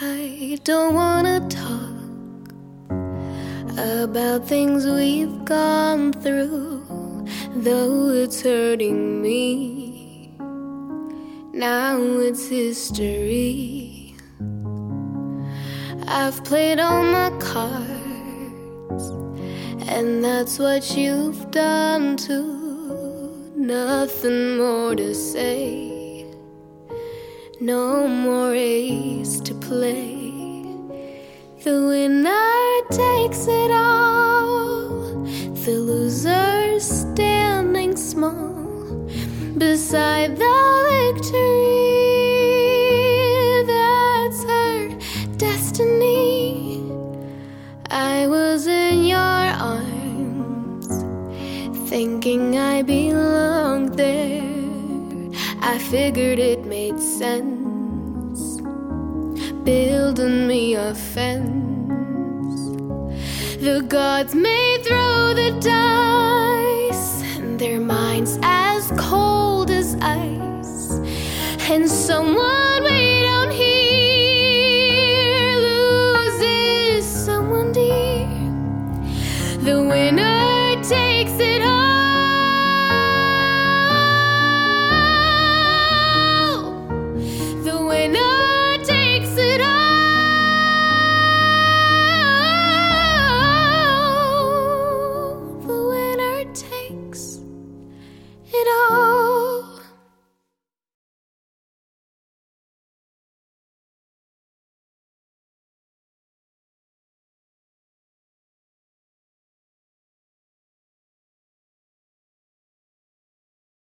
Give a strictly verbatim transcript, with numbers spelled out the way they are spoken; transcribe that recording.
I don't wanna talk about things we've gone through, though it's hurting me. Now it's history. I've played all my cards, and that's what you've done too. Nothing more to say, no more ace to play. The winner takes it all, the loser standing small beside the victory. That's her destiny. I was in your arms, thinking I belonged there. I figured it made sense, building me a fence. The gods may throw the dice, and their minds as cold as ice, and someone may